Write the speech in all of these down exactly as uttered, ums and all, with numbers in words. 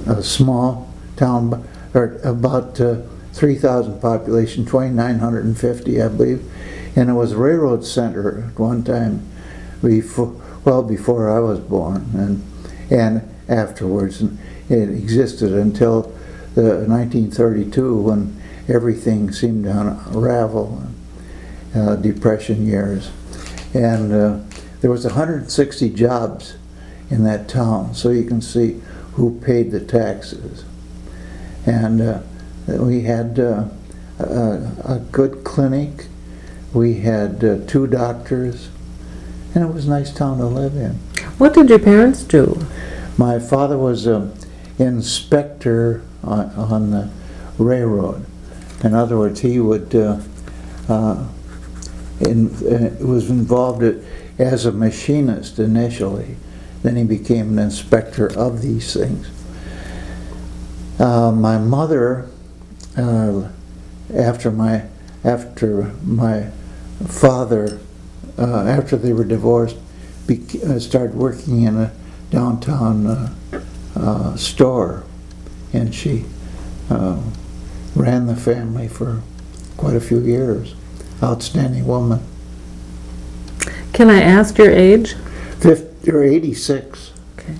a small town, or about uh, three thousand population, twenty-nine hundred fifty, I believe, and it was a railroad center at one time, before, well before I was born, and and afterwards. And it existed until the nineteen thirty-two, when everything seemed to unravel, uh, Depression years, and uh, there was one hundred sixty jobs in that town, so you can see who paid the taxes. And uh, we had uh, a, a good clinic, we had uh, two doctors, and it was a nice town to live in. What did your parents do? My father was an inspector on, on the railroad. In other words, he would uh, uh, in, uh, was involved as a machinist initially. Then he became an inspector of these things. Uh, my mother, uh, after my after my father, uh, after they were divorced, bec- uh, started working in a downtown uh, uh, store, and she uh, ran the family for quite a few years. Outstanding woman. Can I ask your age? Fifty or eighty-six. Okay.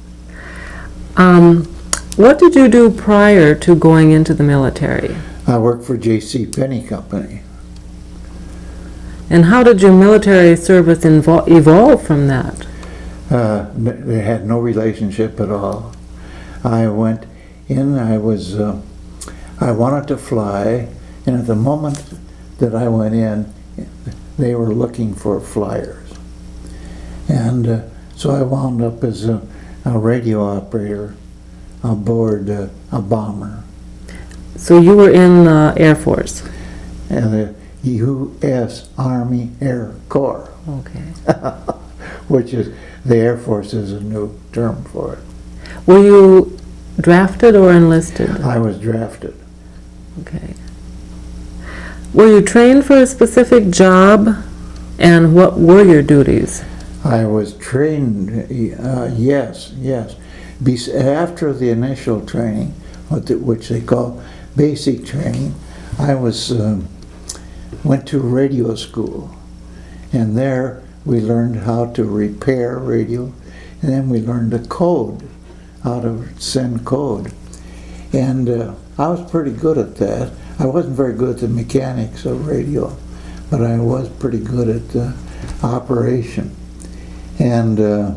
Um, what did you do prior to going into the military? I worked for J C Penney Company. And how did your military service invol- evolve from that? Uh, they had no relationship at all. I went in, I was, uh, I wanted to fly, and at the moment that I went in, they were looking for flyers. And uh, so I wound up as a, a radio operator aboard uh, a bomber. So you were in the Air Force? And the U S Army Air Corps. Okay. Which is, the Air Force is a new term for it. Were you drafted or enlisted? I was drafted. Okay. Were you trained for a specific job, and what were your duties? I was trained, uh, yes, yes. Be- after the initial training, what the, which they call basic training, I was um, went to radio school, and there we learned how to repair radio, and then we learned to code, how to send code. And uh, I was pretty good at that. I wasn't very good at the mechanics of radio, but I was pretty good at the operation. And uh,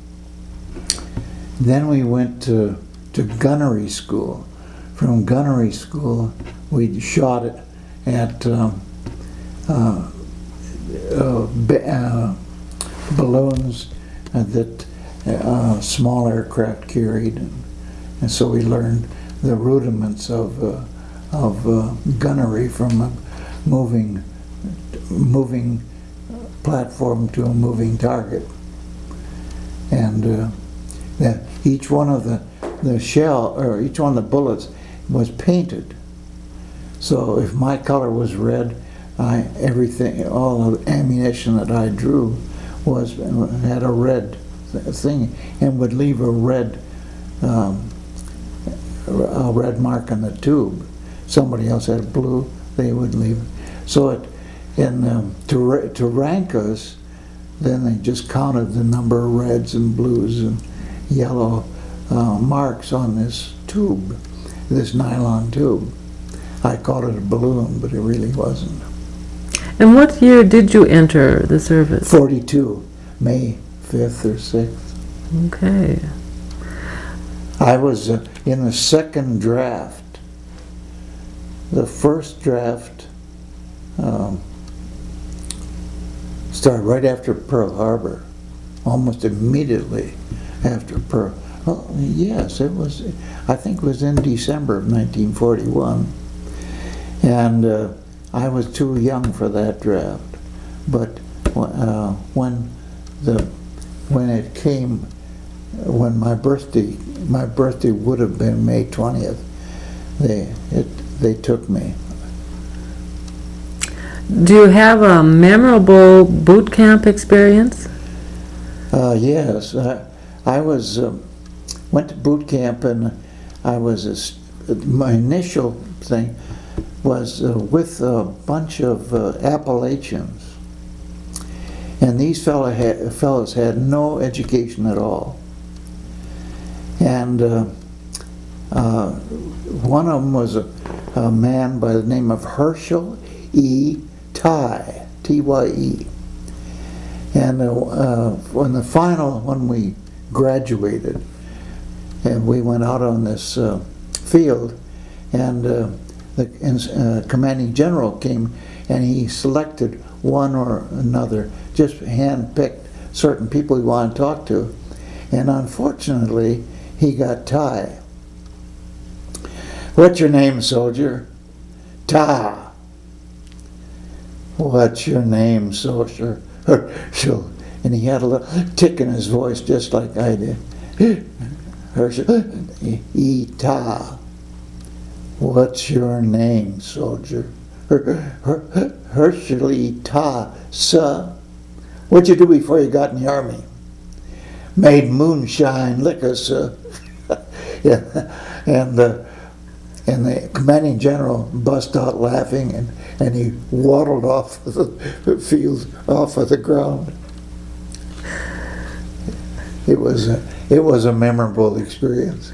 then we went to, to gunnery school. From gunnery school, we shot it at um, uh, uh, ba- uh, balloons that uh, small aircraft carried, and, and so we learned the rudiments of uh, of uh, gunnery from a moving moving platform to a moving target, and uh, that each one of the the shell or each one of the bullets was painted. So if my color was red, I everything all the ammunition that I drew was had a red thing and would leave a red um, a red mark on the tube. Somebody else had blue, they would leave. So it, in um, to to rank us, then they just counted the number of reds and blues and yellow uh, marks on this tube, this nylon tube. I called it a balloon, but it really wasn't. And what year did you enter the service? forty-two, May fifth or sixth. Okay. I was uh, in the second draft. The first draft um, started right after Pearl Harbor, almost immediately after Pearl. Well, yes, it was. I think it was in December of nineteen forty-one, and uh, I was too young for that draft. But uh, when the when it came, when my birthday, my birthday would have been May twentieth. They it. They took me. Do you have a memorable boot camp experience? Uh, yes, I, I was uh, went to boot camp, and I was, a s my initial thing was uh, with a bunch of uh, Appalachians. And these fella had, fellows had no education at all. And uh, uh, one of them was a, a man by the name of Herschel E. Tye, T Y E. And uh, uh, when the final, when we graduated, and we went out on this uh, field, and uh, the uh, commanding general came, and he selected one or another, just hand-picked certain people he wanted to talk to, and unfortunately, he got Tye. What's your name, soldier? Tye. What's your name, soldier? Herschel. And he had a little tick in his voice, just like I did. Herschel. E. Tye. What's your name, soldier? Her, her, Herschel E. Tye, sir. What'd you do before you got in the army? Made moonshine liquor, sir. Yeah, and the and the commanding general bust out laughing, and and he waddled off of the field, off of the ground. It was a, it was a memorable experience.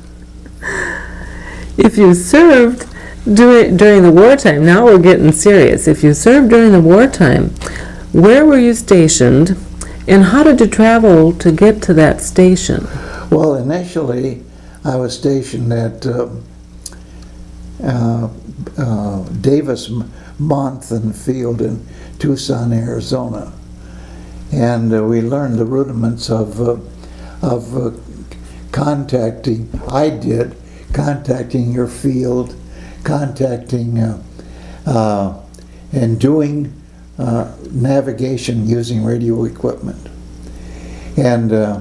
If you served during during the wartime, now we're getting serious. If you served during the wartime, where were you stationed, and how did you travel to get to that station? Well, initially, I was stationed at uh, uh, uh, Davis Monthan Field in Tucson, Arizona, and uh, we learned the rudiments of uh, of uh, contacting. I did contacting your field, contacting uh, uh, and doing uh, navigation using radio equipment, and uh,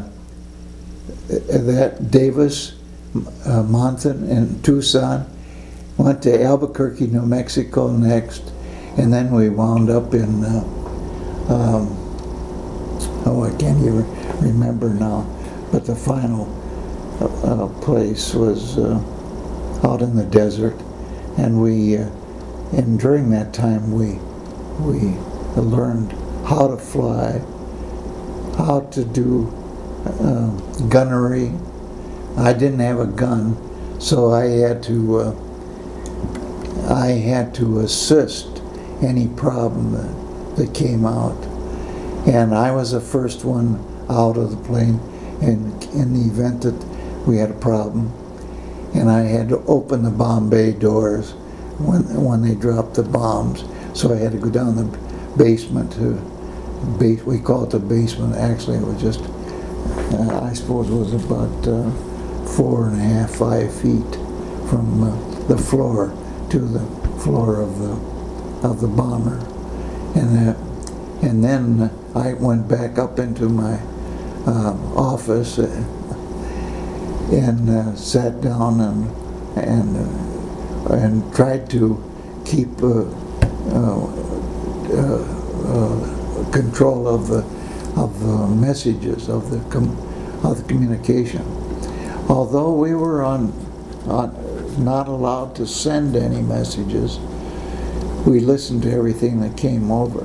that Davis uh, Monthan in Tucson, went to Albuquerque, New Mexico next, and then we wound up in uh, um, oh, I can't even remember now, but the final uh, place was uh, out in the desert, and we uh, and during that time we we learned how to fly, how to do uh, gunnery. I didn't have a gun, so I had to uh, I had to assist any problem that, that came out, and I was the first one out of the plane in in the event that we had a problem, and I had to open the bomb bay doors when when they dropped the bombs. So I had to go down the basement to base. We call it the basement. Actually, it was just uh, I suppose it was about uh, four and a half, five feet from uh, the floor to the floor of the of the bomber, and uh, and then I went back up into my uh, office uh, and uh, sat down and and uh, and tried to keep uh, uh, uh, uh, control of the of the messages of the com of the communication. Although we were on, on not allowed to send any messages, we listened to everything that came over.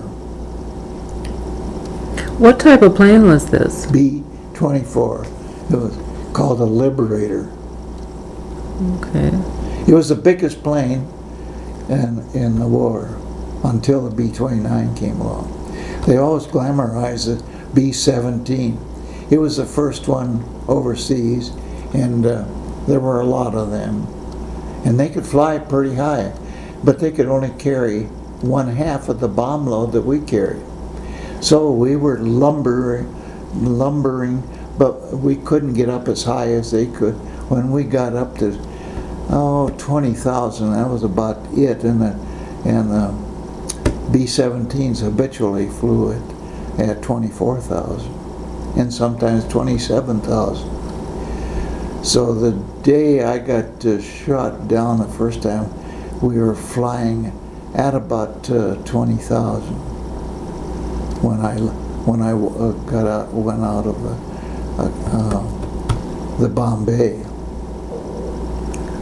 What type of plane was this? B twenty-four. It was called a Liberator. Okay. It was the biggest plane in, in the war until the B twenty-nine came along. They always glamorized the B seventeen. It was the first one overseas, and uh, there were a lot of them. And they could fly pretty high, but they could only carry one half of the bomb load that we carried. So we were lumbering, lumbering, but we couldn't get up as high as they could. When we got up to, oh, twenty thousand, that was about it, and the, and the B seventeens habitually flew at, at twenty-four thousand, and sometimes twenty-seven thousand. So the day I got uh, shot down the first time, we were flying at about uh, twenty thousand when I when I uh, got out, went out of the uh, uh, the Bombay.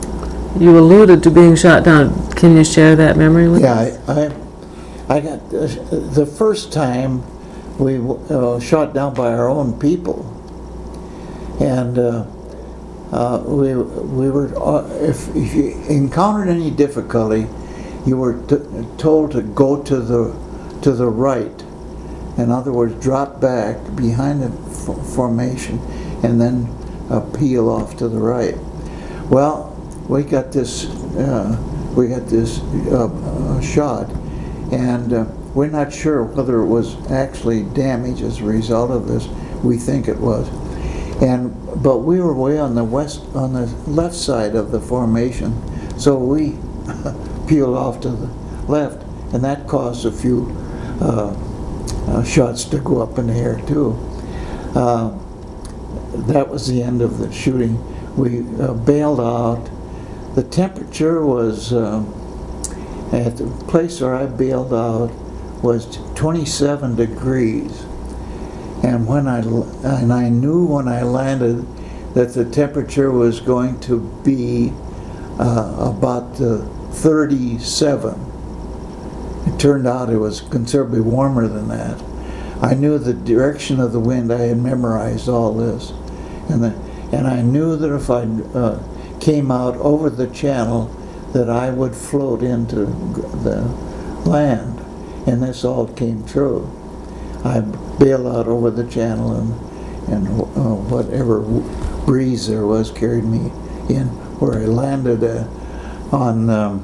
You alluded to being shot down. Can you share that memory with Yeah, us? I, I, I got, uh, the first time we uh, shot down by our own people. And uh, uh, we, we were, uh, if, if you encountered any difficulty, you were t told to go to the, to the right. In other words, drop back behind the f formation and then uh, peel off to the right. Well, we got this, uh, we got this uh, uh, shot, and uh, we're not sure whether it was actually damage as a result of this. We think it was, and but we were way on the west, on the left side of the formation, so we peeled off to the left, and that caused a few uh, uh, shots to go up in the air too. Uh, that was the end of the shooting. We uh, bailed out. The temperature was, uh, at the place where I bailed out, was twenty-seven degrees. And when I, and I knew when I landed that the temperature was going to be uh, about uh, thirty-seven. It turned out it was considerably warmer than that. I knew the direction of the wind. I had memorized all this. And, the, and I knew that if I uh, came out over the channel, that I would float into the land. And this all came true. I bailed out over the channel, and, and uh, whatever breeze there was carried me in, where I landed uh, on um,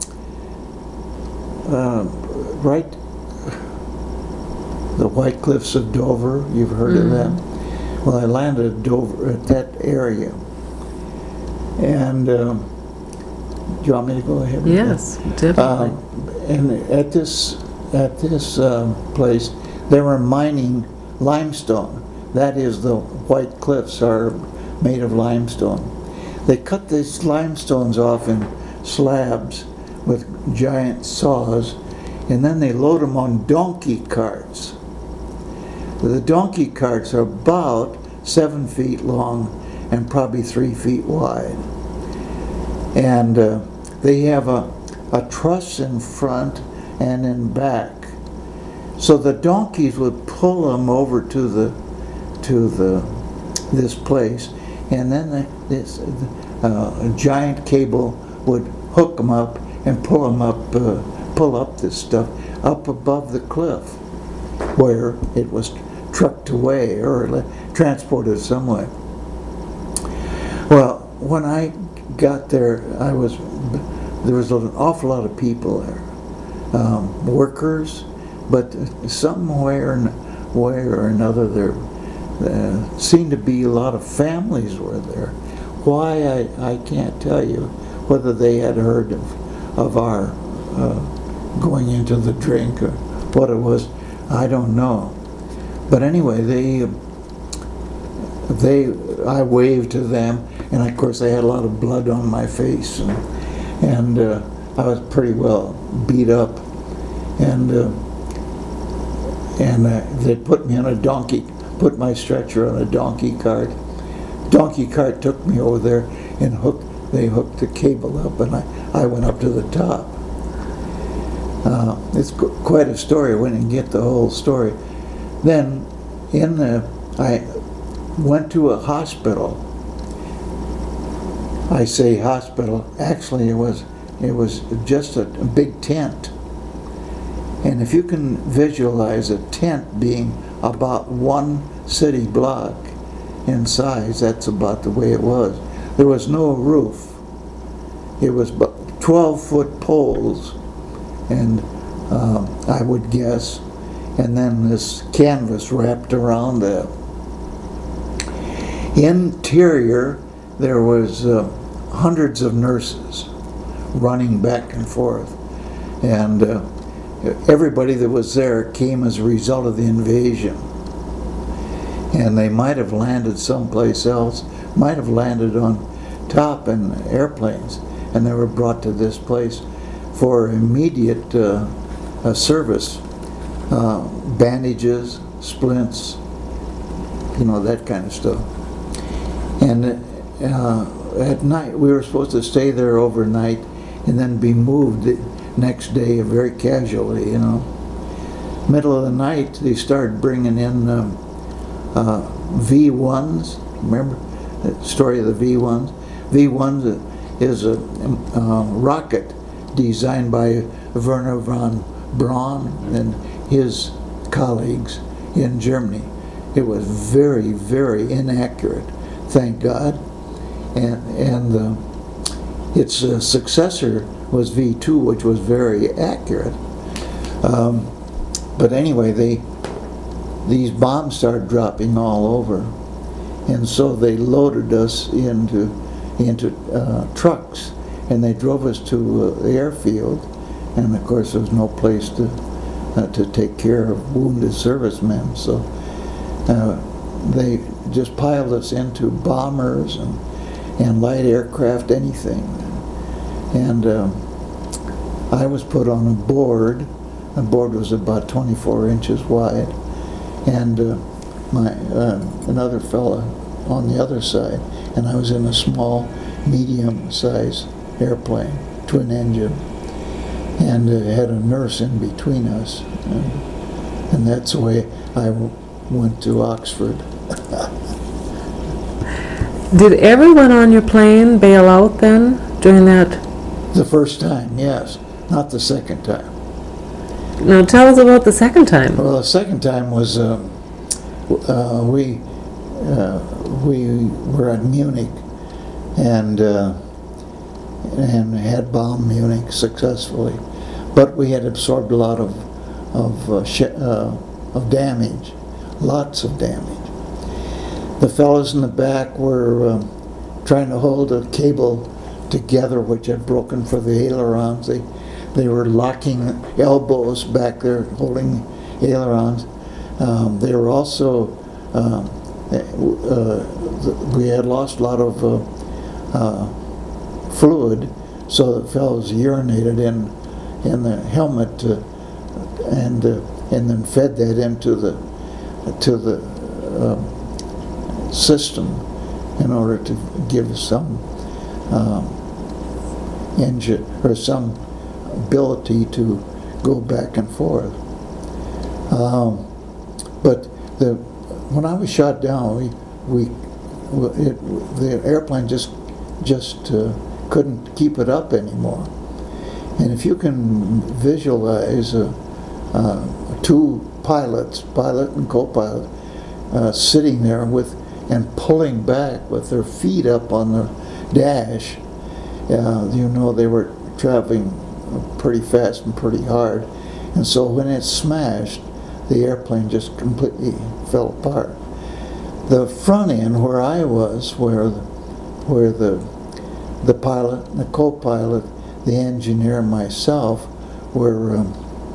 uh, right the White Cliffs of Dover. You've heard mm-hmm. of that? Well, I landed at Dover, at that area. And um, do you want me to go ahead with yes, that? definitely. Uh, and at this at this uh, place, they were mining limestone. That is, the White Cliffs are made of limestone. They cut these limestones off in slabs with giant saws, and then they load them on donkey carts. The donkey carts are about seven feet long and probably three feet wide. And uh, they have a, a truss in front and in back. So the donkeys would pull them over to the to the this place, and then the, this uh, giant cable would hook them up and pull them up, uh, pull up this stuff up above the cliff, where it was trucked away or transported some way. Well, when I got there, I was there was an awful lot of people there, um, workers, but somewhere way or another there uh, seemed to be a lot of families were there. Why, I, I can't tell you. Whether they had heard of, of our uh, going into the drink or what it was, I don't know. But anyway, they, they, I waved to them, and of course they had a lot of blood on my face, and, and uh, I was pretty well beat up. And uh, and uh, they put me on a donkey, put my stretcher on a donkey cart. Donkey cart took me over there and hooked, they hooked the cable up, and I, I went up to the top. Uh, it's qu quite a story. I went and get the whole story. Then in the, I went to a hospital. I say hospital, actually it was, it was just a, a big tent. And if you can visualize a tent being about one city block in size, that's about the way it was. There was no roof. It was about twelve foot poles, and uh, I would guess, and then this canvas wrapped around that. Interior, there was uh, hundreds of nurses running back and forth, and uh, everybody that was there came as a result of the invasion. And they might have landed someplace else, might have landed on top in airplanes, and they were brought to this place for immediate uh, uh, service. Uh, bandages, splints, you know, that kind of stuff. And uh, at night, we were supposed to stay there overnight and then be moved the next day very casually, you know. Middle of the night, they started bringing in um, uh, V ones. Remember the story of the V ones? V ones is a uh, rocket designed by Werner von Braun and his colleagues in Germany. It was very, very inaccurate, thank God. And, and uh, its uh, successor was V two, which was very accurate. Um, but anyway, they these bombs started dropping all over, and so they loaded us into into uh, trucks, and they drove us to uh, the airfield, and of course there was no place to uh, to take care of wounded servicemen, so uh, they just piled us into bombers and and light aircraft, anything. And um, I was put on a board. The board was about twenty-four inches wide, and uh, my uh, another fella on the other side, and I was in a small, medium-sized airplane, twin engine, and uh, had a nurse in between us, and, and that's the way I w went to Oxford. Did everyone on your plane bail out then during that? The first time, yes, not the second time. Now tell us about the second time. Well, the second time was uh, uh, we uh, we were at Munich and uh, and had bombed Munich successfully, but we had absorbed a lot of of uh, sh uh, of damage, lots of damage. The fellows in the back were uh, trying to hold a cable together, which had broken for the ailerons. They They were locking elbows back there, holding ailerons. Um, they were also, uh, uh, we had lost a lot of uh, uh, fluid, so the fellows urinated in in the helmet uh, and uh, and then fed that into the to the uh, system in order to give some uh, engine or some ability to go back and forth. Um, but the when I was shot down, we we it, the airplane just just uh, couldn't keep it up anymore. And if you can visualize uh, uh, two pilots, pilot and co-pilot, uh, sitting there with and pulling back with their feet up on the dash, uh, you know they were traveling pretty fast and pretty hard, and so when it smashed, the airplane just completely fell apart. The front end, where I was, where the, where the the pilot, the co-pilot, the engineer, and myself were, um,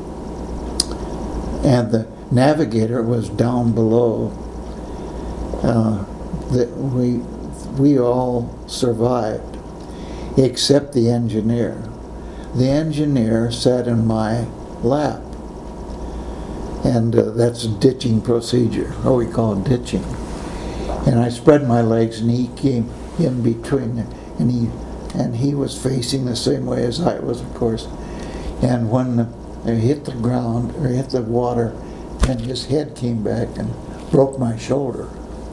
and the navigator was down below. Uh, that we we all survived, except the engineer. The engineer sat in my lap, and uh, that's a ditching procedure, what we call ditching. And I spread my legs, and he came in between, and he and he was facing the same way as I was, of course. And when it hit the ground or hit the water, and his head came back and broke my shoulder.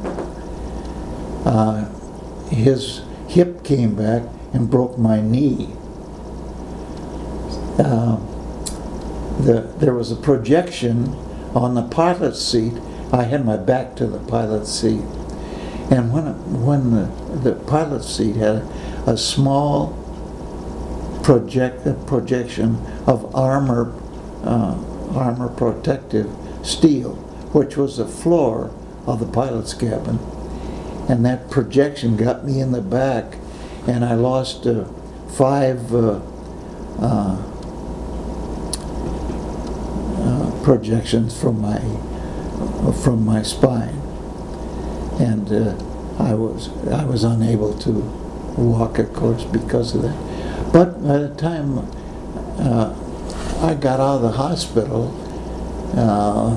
Uh, his hip came back and broke my knee. Uh, the, there was a projection on the pilot's seat. I had my back to the pilot's seat, and when when the, the pilot's seat had a, a small project a projection of armor uh, armor protective steel, which was the floor of the pilot's cabin, and that projection got me in the back, and I lost uh, five. Uh, uh, projections from my from my spine, and uh, I was I was unable to walk, of course, because of that. But by the time uh, I got out of the hospital, uh,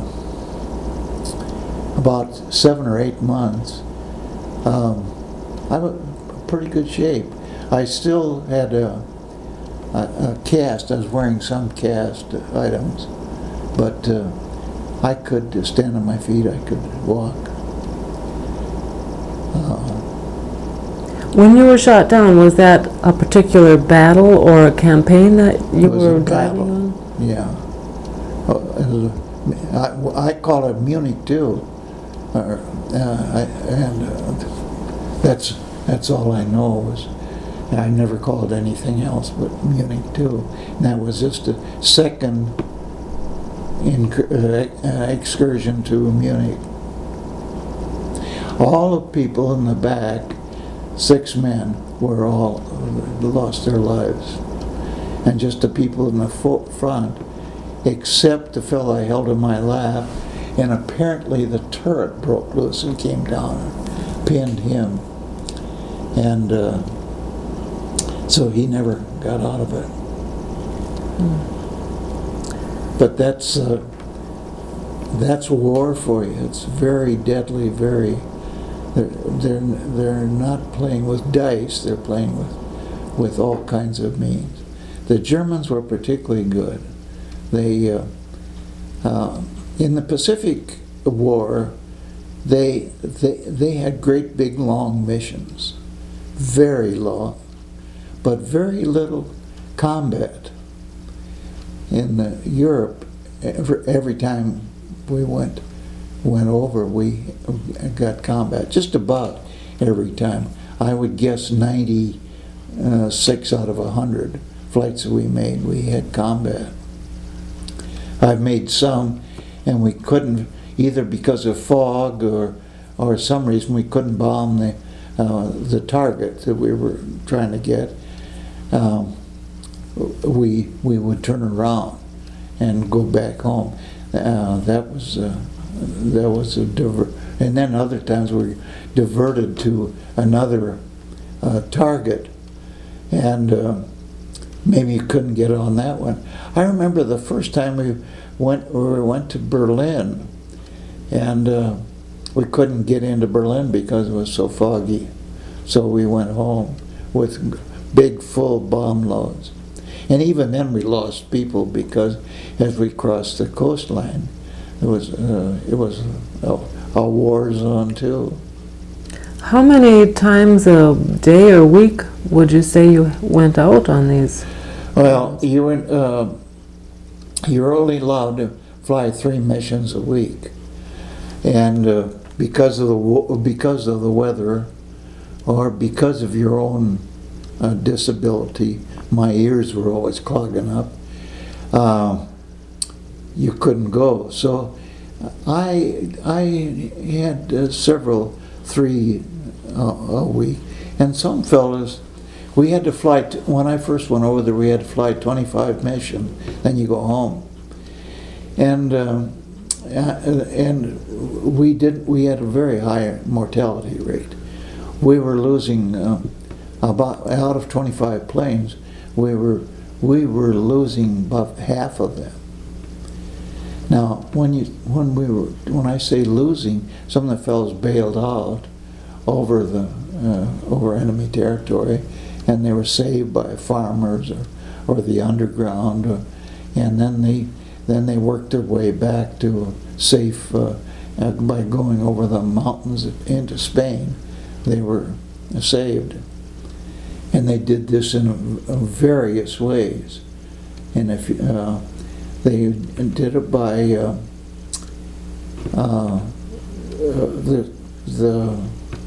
about seven or eight months, um, I was pretty good shape. I still had a, a, a cast. I was wearing some cast items, but uh, I could stand on my feet. I could walk. Uh, When you were shot down, was that a particular battle or a campaign that you It was were a driving battle. on? Yeah. Uh, it was a- I, I call it Munich too. Uh, uh, I, and uh, that's that's all I know was I never called it anything else but Munich too. And that was just a second inc- uh, uh, excursion to Munich. All the people in the back, six men, were all lost their lives, and just the people in the fo- front, except the fellow I held in my lap, and apparently the turret broke loose and came down and pinned him, and uh, so he never got out of it. Mm. But that's uh, that's war for you. It's very deadly, very. They're, they're, they're not playing with dice, they're playing with, with all kinds of means. The Germans were particularly good. They, uh, uh, in the Pacific War, they, they, they had great big long missions, very long, but very little combat. In uh, Europe, every, every time we went went over, we got combat just about every time. I would guess ninety-six out of one hundred flights that we made, we had combat. I've made some, and we couldn't, either because of fog or or some reason, we couldn't bomb the uh, the target that we were trying to get. Um, we we would turn around and go back home. Uh, that was. Uh, That was a diver, and then other times we diverted to another uh, target, and uh, maybe you couldn't get on that one. I remember the first time we went, we went to Berlin, and uh, we couldn't get into Berlin because it was so foggy. So we went home with big full bomb loads, and even then we lost people because as we crossed the coastline. It was uh, it was a, a war zone too. How many times a day or week would you say you went out on these? Well, you went, uh, you're only allowed to fly three missions a week, and uh, because of the wo- because of the weather, or because of your own uh, disability, my ears were always clogging up. Uh, you couldn't go. So I I had uh, several three uh, a week, and some fellas, we had to fly, t- when I first went over there, we had to fly twenty-five missions, then you go home. And um, and we did we had a very high mortality rate. We were losing uh, about, out of twenty-five planes, we were we were losing about half of them. Now, when you when we were when I say losing, some of the fellows bailed out over the uh, over enemy territory, and they were saved by farmers or, or the underground, or, and then they then they worked their way back to safe uh, uh, by going over the mountains into Spain. They were saved, and they did this in a, a various ways. And if uh, they did it by uh, uh, the the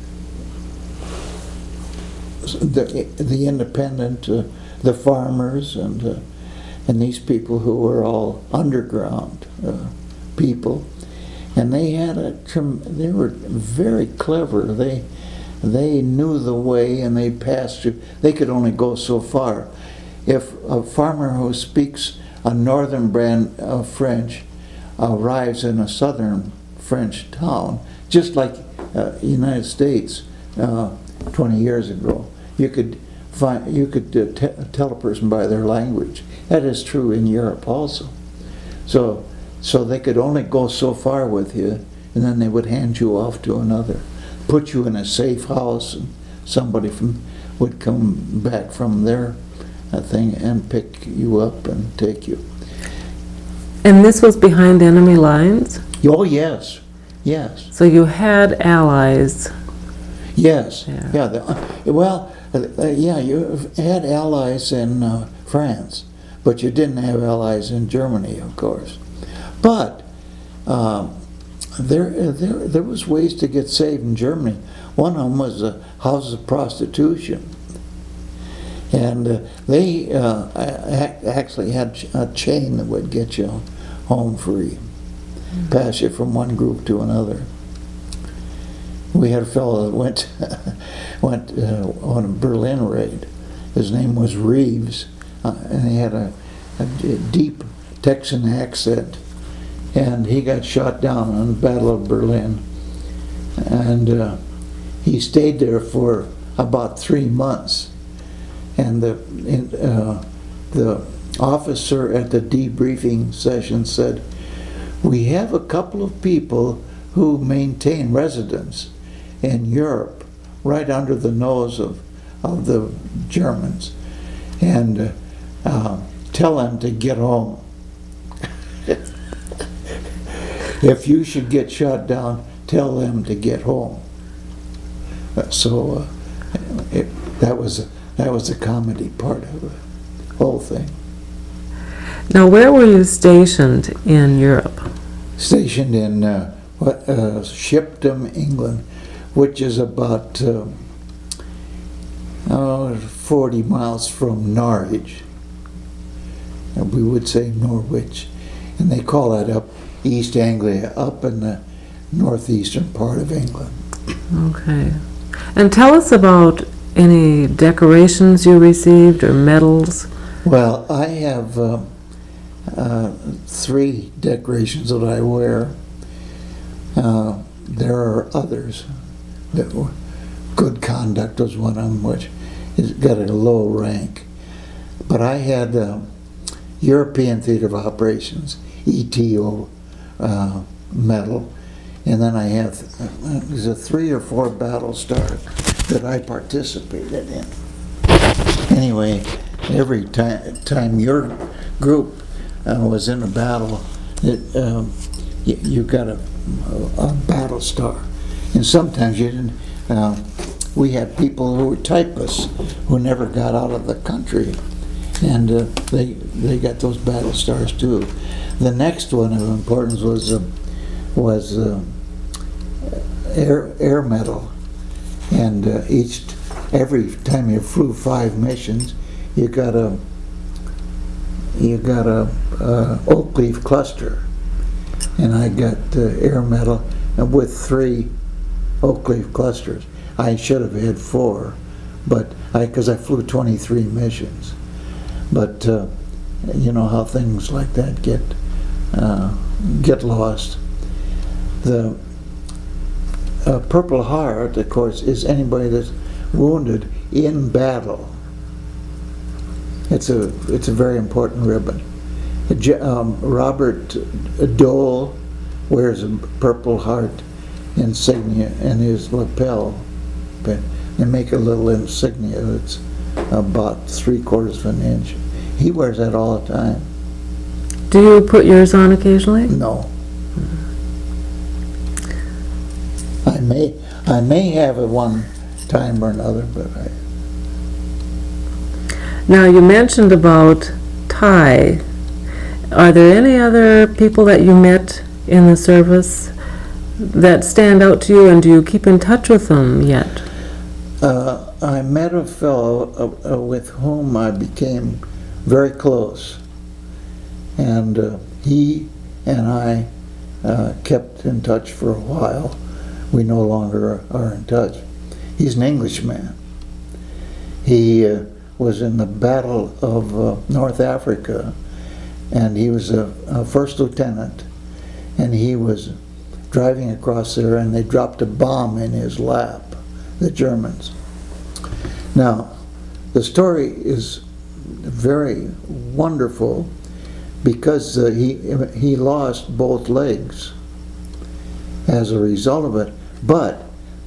the the independent, uh, the farmers, and uh, and these people who were all underground uh, people, and they had a they were very clever. They they knew the way, and they passed through. They could only go so far. If a farmer who speaks a northern brand of French arrives in a southern French town, just like uh, United States uh, twenty years ago, you could find you could uh, t- tell a person by their language. That is true in Europe also. So, so they could only go so far with you, and then they would hand you off to another, put you in a safe house, and somebody from would come back from their uh, thing and pick you up and take you. And this was behind enemy lines? Oh, yes, yes, So you had allies. yes. Yeah. Yeah, the, uh, well, uh, uh, yeah, you had allies in uh, France, but you didn't have allies in Germany, of course. But um, there, uh, there, there was ways to get saved in Germany. One of them was a house of prostitution. And uh, they uh, a- actually had a chain that would get you home free, pass you from one group to another. We had a fellow that went went uh, on a Berlin raid. His name was Reeves, uh, and he had a, a d- deep Texan accent. And he got shot down on the Battle of Berlin. And uh, he stayed there for about three months. And the in, uh, the officer at the debriefing session said, "We have a couple of people who maintain residence in Europe, right under the nose of of the Germans, and uh, uh, tell them to get home. If you should get shot down, tell them to get home." Uh, So uh, it, that was a, that was the comedy part of the whole thing. Now, where were you stationed in Europe? Stationed in uh, what, uh, Shipton, England, which is about uh, oh, forty miles from Norwich. And we would say Norwich, and they call that up East Anglia, up in the northeastern part of England. Okay. And tell us about any decorations you received or medals. Well, I have uh, uh, three decorations that I wear. Uh, there are others. That were, good conduct was one of them, which has got a low rank. But I had uh, European Theater of Operations, E T O uh, medal, and then I have uh, there's a three or four battle stars that I participated in. Anyway, every time time your group uh, was in a battle, it, um, you, you got a, a battle star, and sometimes you didn't. Uh, we had people who were typists who never got out of the country, and uh, they they got those battle stars too. The next one of importance was uh, was uh, air air medal, and uh, each every time you flew five missions, you got a you got a, a oak leaf cluster, and I got the air medal with three oak leaf clusters. I should have had four, but I because I flew twenty-three missions. But uh, you know how things like that get uh, get lost. The uh, Purple Heart, of course, is anybody that's wounded in battle. It's a it's a very important ribbon. Um, Robert Dole wears a Purple Heart insignia in his lapel. They make a little insignia that's about three quarters of an inch. He wears that all the time. Do you put yours on occasionally? No. I may I may have it one time or another, but I. Now, you mentioned about Thai. Are there any other people that you met in the service that stand out to you, and do you keep in touch with them yet? Uh, I met a fellow uh, uh, with whom I became very close, and uh, he and I uh, kept in touch for a while. We no longer are in touch. He's an Englishman. He uh, was in the Battle of uh, North Africa, and he was a, a first lieutenant, and he was driving across there, and they dropped a bomb in his lap, the Germans. Now, the story is very wonderful because uh, he he lost both legs as a result of it, but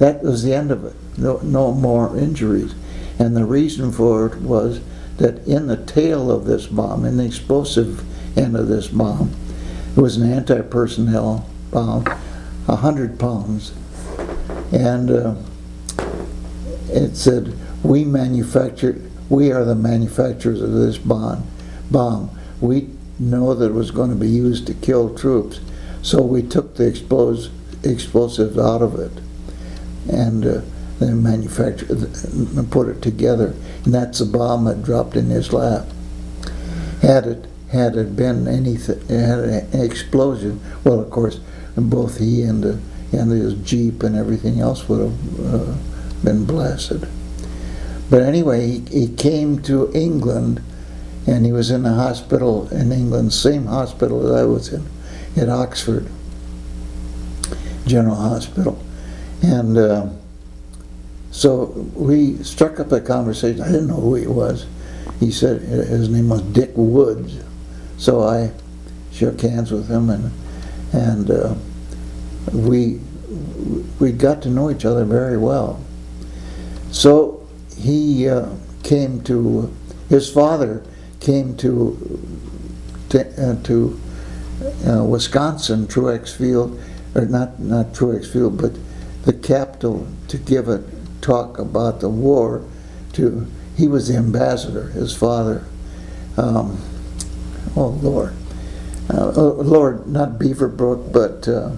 that was the end of it. No, no more injuries. And the reason for it was that in the tail of this bomb, in the explosive end of this bomb, it was an anti-personnel bomb, a hundred pounds, and uh, it said, "We manufacture, we are the manufacturers of this bomb. Bomb. We know that it was going to be used to kill troops, so we took the explos explosives out of it, and uh, then manufactured and put it together. And that's the bomb that dropped in his lap. Had it had it been anything, had an explosion, well, of course, both he and the, and his Jeep and everything else would have uh, been blasted. But anyway, he, he came to England, and he was in a hospital in England, same hospital that I was in, at Oxford General Hospital. And uh, so we struck up a conversation. I didn't know who he was. He said his name was Dick Woods. So I shook hands with him, and and uh, we we got to know each other very well. So he uh, came to, his father came to to, uh, to uh, Wisconsin, Truex Field, or not not Truex Field, but the capital, to give a talk about the war. To he was the ambassador, his father. Um, oh Lord, uh, oh Lord, not Beaverbrook, but uh,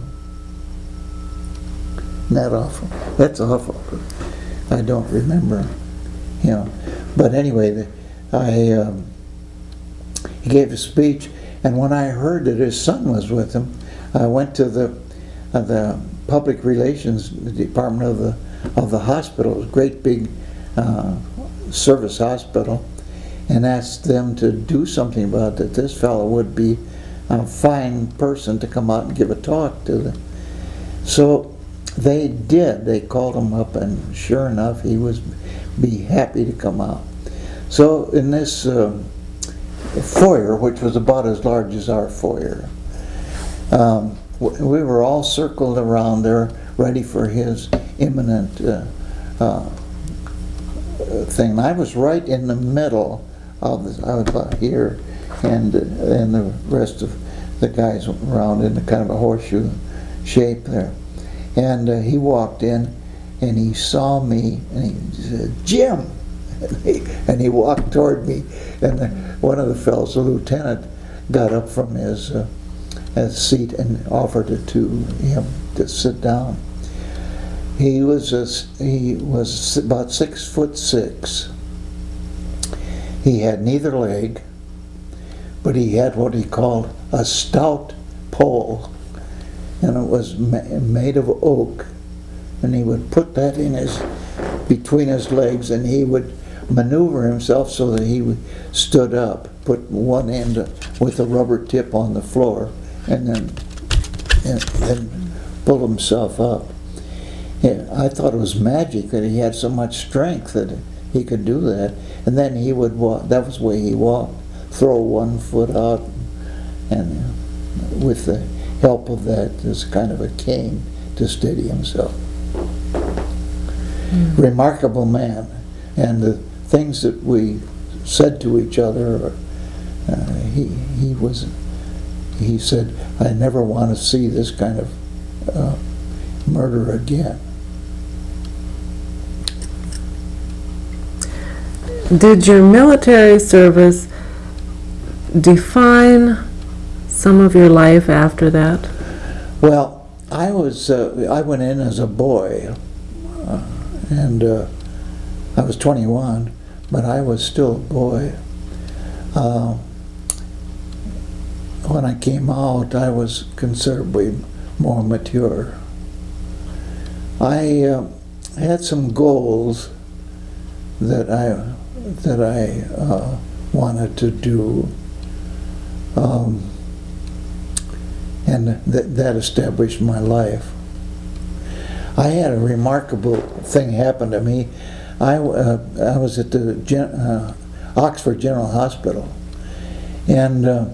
not awful. That's awful. I don't remember him. But anyway, the, I um, he gave a speech, and when I heard that his son was with him, I went to the uh, the public relations department of the of the hospital, a great big uh, service hospital, and asked them to do something about it. This fellow would be a fine person to come out and give a talk to them. So they did. They called him up, and sure enough, he was be happy to come out. So in this uh, foyer, which was about as large as our foyer, um, we were all circled around there, ready for his imminent uh, uh, thing. I was right in the middle of this. I was about here, and uh, and the rest of the guys around in the kind of a horseshoe shape there. And uh, he walked in, and he saw me, and he said, "Jim," and he, and he walked toward me, and the, one of the fellows, the lieutenant, got up from his, uh, his seat and offered it to him to sit down. He was a, he was about six foot six. He had neither leg, but he had what he called a stout pole, and it was ma made of oak. And he would put that in his between his legs, and he would maneuver himself so that he stood up, put one end with a rubber tip on the floor, and then and then pull himself up. Yeah, I thought it was magic that he had so much strength that he could do that. And then he would walk, that was the way he walked, throw one foot out, and with the help of that, this kind of a cane to steady himself. Mm. Remarkable man. And the things that we said to each other, uh, he, he was, he said, "I never want to see this kind of uh, murder again." Did your military service define some of your life after that? Well, I was uh, I went in as a boy, uh, and uh, I was twenty-one, but I was still a boy. Uh, when I came out, I was considerably more mature. I uh, had some goals that I that I uh, wanted to do, um, and that that established my life. I had a remarkable thing happen to me. I uh, I was at the Gen uh, Oxford General Hospital, and uh,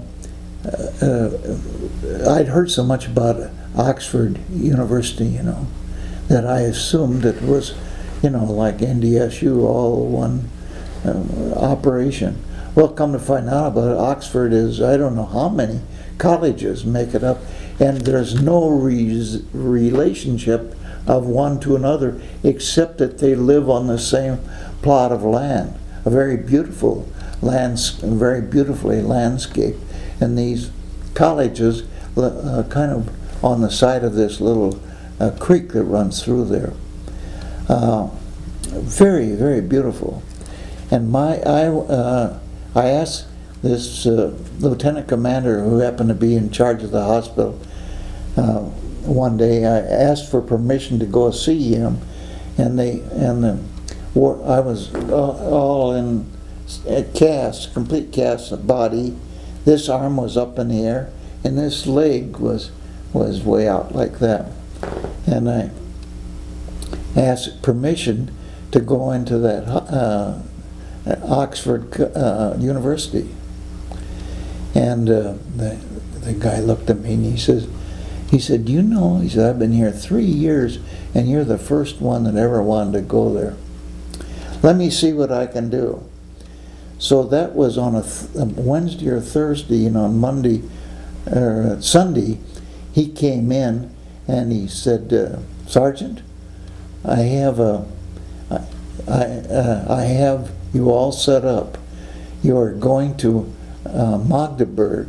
uh, I'd heard so much about Oxford University, you know, that I assumed it was, you know, like N D S U, all one uh, operation. Well, come to find out about it, Oxford is, I don't know how many colleges make it up, and there's no res- relationship of one to another except that they live on the same plot of land, a very beautiful lands, very beautifully landscaped, and these colleges uh, kind of on the side of this little uh, creek that runs through there. Uh, very, very beautiful. And my, I, uh, I asked this uh, lieutenant commander who happened to be in charge of the hospital uh, one day. I asked for permission to go see him, and they and the, I was all, all in a cast, complete cast of body. This arm was up in the air, and this leg was was way out like that. And I asked permission to go into that uh, Oxford uh, University. And uh, the, the guy looked at me and he says, he said, you know, he said, I've been here three years and you're the first one that ever wanted to go there. Let me see what I can do. So that was on a, th a Wednesday or Thursday, and on Monday or uh, Sunday, he came in and he said, uh, Sergeant, I have a, I, I, uh, I have you all set up. You are going to uh, Magdeburg.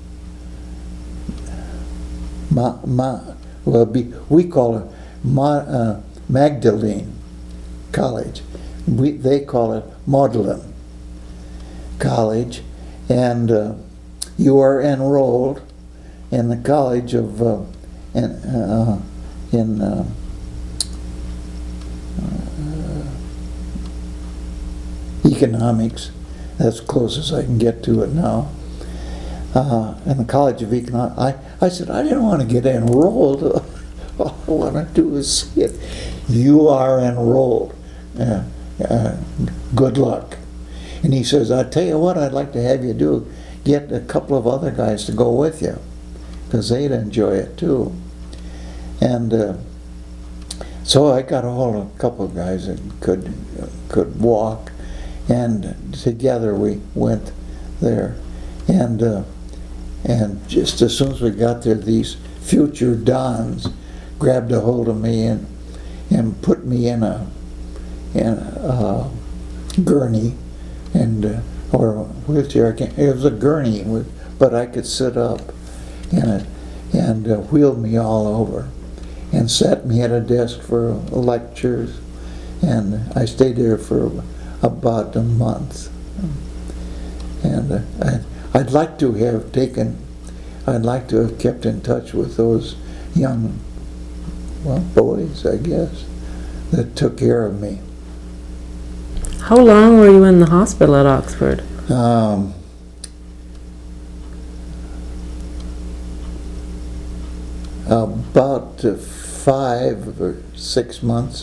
Ma, ma, well, be, we call it Ma, uh, Magdalene College. We, they call it Magdalene College, and uh, you are enrolled in the College of uh, in, uh, in uh, uh, economics. That's close as I can get to it now. Uh, in the College of Economics, I, I said I didn't want to get enrolled. All I want to do is see it. You are enrolled. Uh, uh, good luck. And he says, I'll tell you what I'd like to have you do, get a couple of other guys to go with you, because they'd enjoy it too. And uh, so I got a hold of a couple of guys that could, uh, could walk, and together we went there. And, uh, and just as soon as we got there, these future dons grabbed a hold of me and, and put me in a, in a uh, gurney, and uh, or a wheelchair. I can't, it was a gurney, with, but I could sit up in it, and uh, wheeled me all over, and sat me at a desk for lectures, and I stayed there for about a month. And uh, I, I'd like to have taken, I'd like to have kept in touch with those young, well, boys, I guess, that took care of me. How long were you in the hospital at Oxford? Um, about uh, five or six months.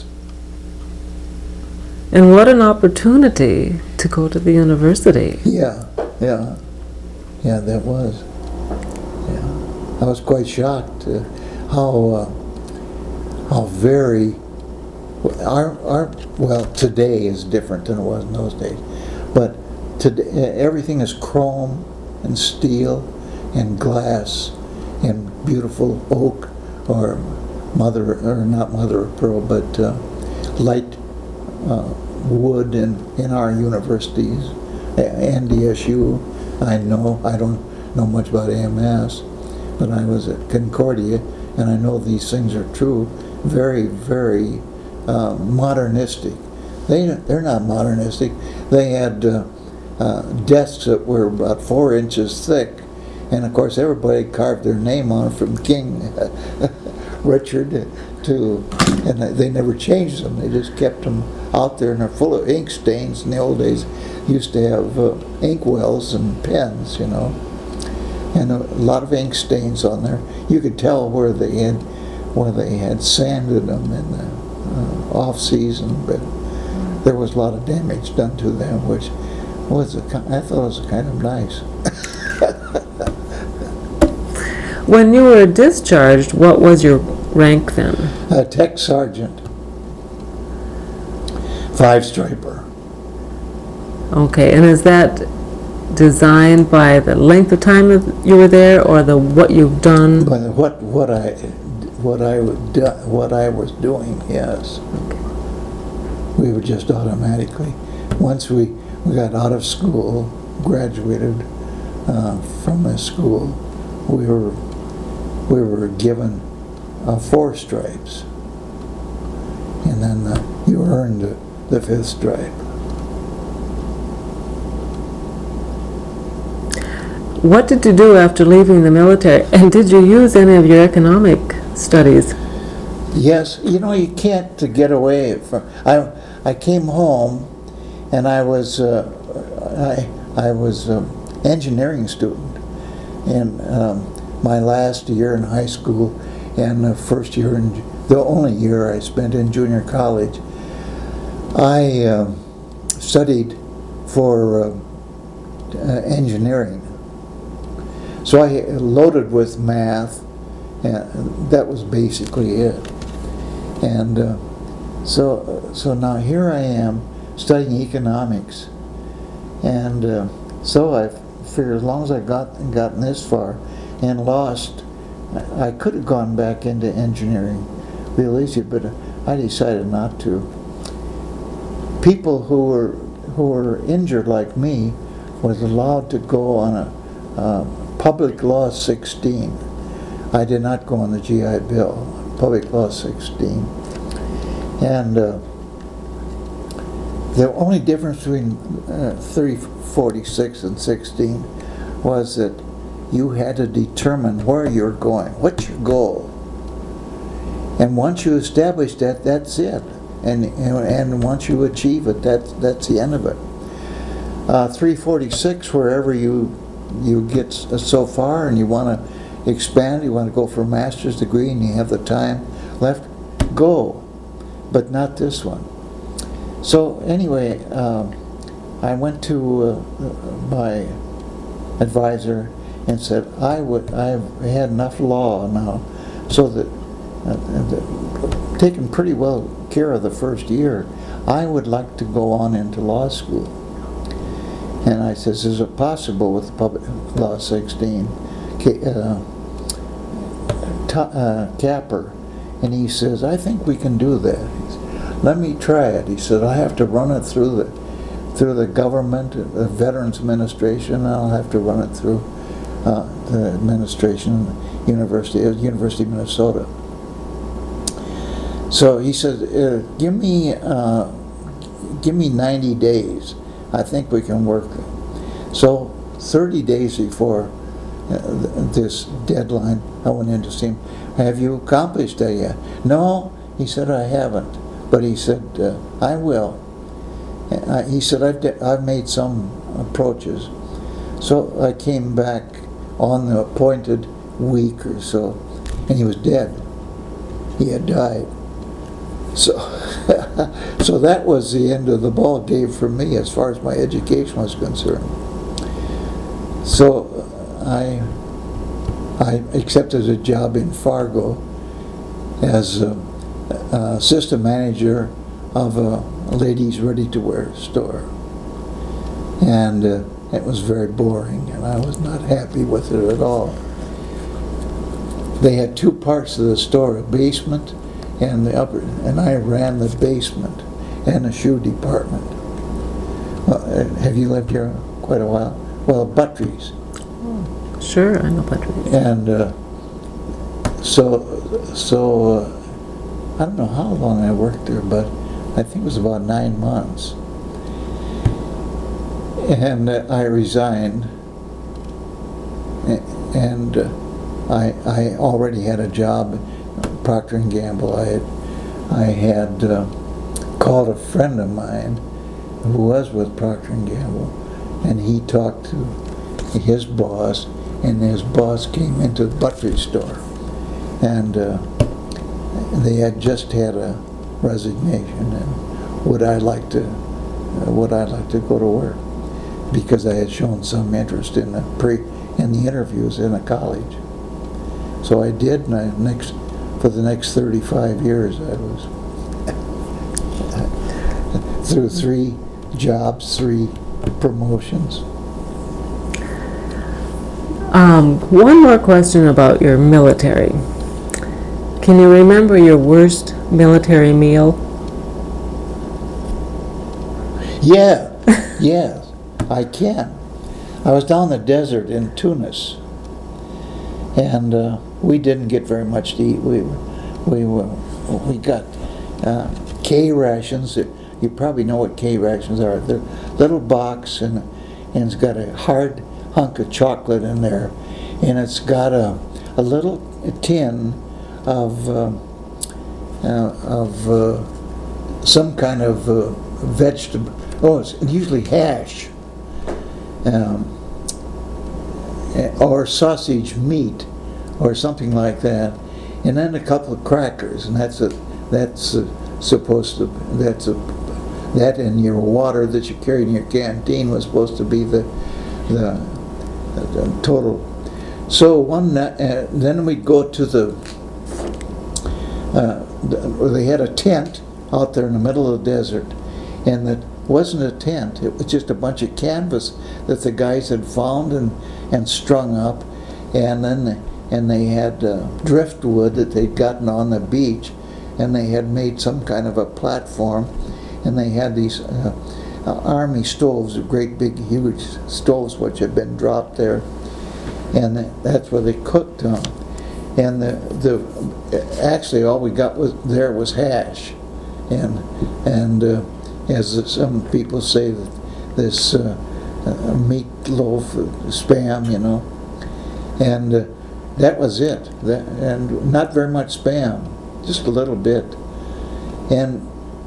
And what an opportunity to go to the university. Yeah, yeah, yeah, that was. Yeah, I was quite shocked uh, how uh, how very our our well today is different than it was in those days, but today everything is chrome and steel and glass and beautiful oak or mother or not mother of pearl, but uh, light uh, wood in in our universities. N D S U, I know I don't know much about A M S, but I was at Concordia, and I know these things are true. Very, very uh, modernistic. They they're not modernistic. They had uh, uh, desks that were about four inches thick, and of course everybody carved their name on it, from King Richard to, and they never changed them. They just kept them out there, and they're full of ink stains. In the old days, used to have uh, ink wells and pens, you know, and a lot of ink stains on there. You could tell where they had where they had sanded them in the uh, off season, but there was a lot of damage done to them, which was a, I thought it was kind of nice. When you were discharged, what was your rank then? A tech sergeant, five striper. Okay, and is that designed by the length of time that you were there, or the what you've done? But what what I what I would do, what I was doing, yes. We were just automatically. Once we, we got out of school, graduated uh, from this school, we were we were given uh, four stripes, and then uh, you earned the, the fifth stripe. What did you do after leaving the military, and did you use any of your economic studies? Yes, you know, you can't uh, get away from. I I came home, and I was uh, I I was an engineering student in um, my last year in high school, and the first year in the only year I spent in junior college. I uh, studied for uh, uh, engineering, so I loaded with math, and that was basically it. And uh, so, so now here I am studying economics, and uh, so I figured as long as I got gotten this far and lost, I, I could have gone back into engineering real easy, but I decided not to. People who were who were injured like me was allowed to go on a uh, Public Law sixteen. I did not go on the G I Bill. Public Law sixteen. And uh, the only difference between uh, three forty-six and sixteen was that you had to determine where you're going, what's your goal. And once you establish that, that's it. And, and, and once you achieve it, that's, that's the end of it. Uh, three forty-six, wherever you, you get so far and you want to expand, you want to go for a master's degree and you have the time left, go, but not this one. So anyway, um, I went to uh, my advisor and said I would I've had enough law now, so that uh, taken pretty well care of the first year, I would like to go on into law school. And I says, is it possible with Public Law sixteen? Uh, Uh, Capper, and he says, I think we can do that. He said, let me try it. He said, I have to run it through the through the government, the Veterans Administration, and I'll have to run it through uh, the administration, University, uh, University of Minnesota. So he said, uh, give me uh, give me ninety days. I think we can work it. So thirty days before Uh, this deadline, I went in to see him. Have you accomplished that yet? No, he said, I haven't. But he said, uh, I will. And I, he said, I've, I've made some approaches. So I came back on the appointed week or so, and he was dead. He had died. So, so that was the end of the ball game for me as far as my education was concerned. So I, I accepted a job in Fargo as a, a assistant manager of a ladies' ready-to-wear store. And uh, it was very boring, and I was not happy with it at all. They had two parts of the store, a basement and the upper, and I ran the basement and the shoe department. Well, have you lived here quite a while? Well, Buttrey's. Sure, I know Buttrey's. And uh, so, so uh, I don't know how long I worked there, but I think it was about nine months. And uh, I resigned, and uh, I I already had a job at Procter and Gamble. I had I had uh, called a friend of mine who was with Procter and Gamble, and he talked to his boss. And his boss came into the Buttrey store, and uh, they had just had a resignation. And would I like to, uh, would I like to go to work? Because I had shown some interest in the pre, in the interviews in the college. So I did, and I next, for the next thirty-five years. I was through three jobs, three promotions. Um, one more question about your military. Can you remember your worst military meal? Yeah, yes, I can. I was down the desert in Tunis, and uh, we didn't get very much to eat. We we were, we got uh, K rations. You probably know what K rations are. They're little box, and and it's got a hard hunk of chocolate in there, and it's got a a little tin of uh, uh, of uh, some kind of uh, vegetable. Oh, it's usually hash, um, or sausage meat, or something like that, and then a couple of crackers, and that's a that's a, supposed to that's a that in your water that you carried in your canteen was supposed to be the the, the total. So one uh, then we'd go to the, uh, the they had a tent out there in the middle of the desert, and that wasn't a tent. It was just a bunch of canvas that the guys had found and and strung up, and then they, and they had uh, driftwood that they'd gotten on the beach, and they had made some kind of a platform, and they had these uh, uh, army stoves, great big huge stoves which had been dropped there, and the, that's where they cooked on. And the the actually all we got was there was hash, and and. Uh, As some people say, that this uh, uh, meatloaf, uh, spam, you know, and uh, that was it. That, and not very much spam, just a little bit. And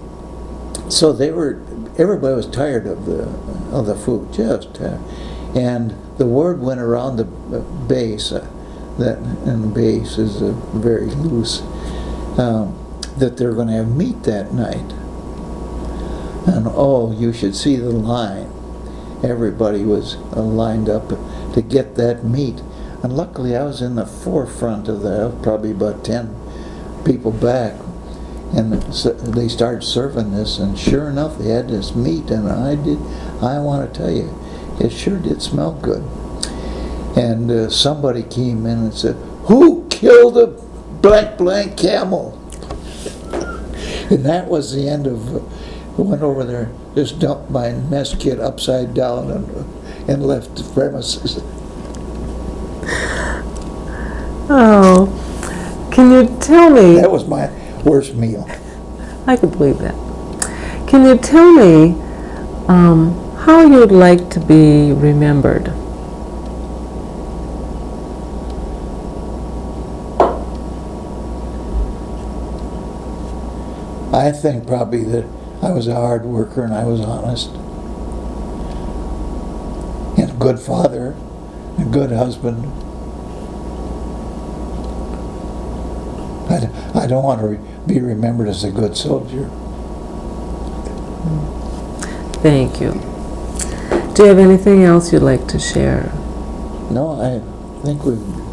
so they were. Everybody was tired of the of the food, just tired. And the word went around the base uh, that, and the base is uh, very loose, um, that they're going to have meat that night. And oh, you should see the line. Everybody was uh, lined up to get that meat. And luckily I was in the forefront of that, probably about ten people back. And so they started serving this, and sure enough they had this meat, and I did, I want to tell you, it sure did smell good. And uh, somebody came in and said, "Who killed a blank blank camel?" And that was the end of uh, went over there, just dumped my mess kit upside down and, and left the premises. Oh, can you tell me? That was my worst meal. I could believe that. Can you tell me um, how you'd like to be remembered? I think probably that I was a hard worker and I was honest. And a good father, a good husband. I, I don't want to re be remembered as a good soldier. Thank you. Do you have anything else you'd like to share? No, I think we've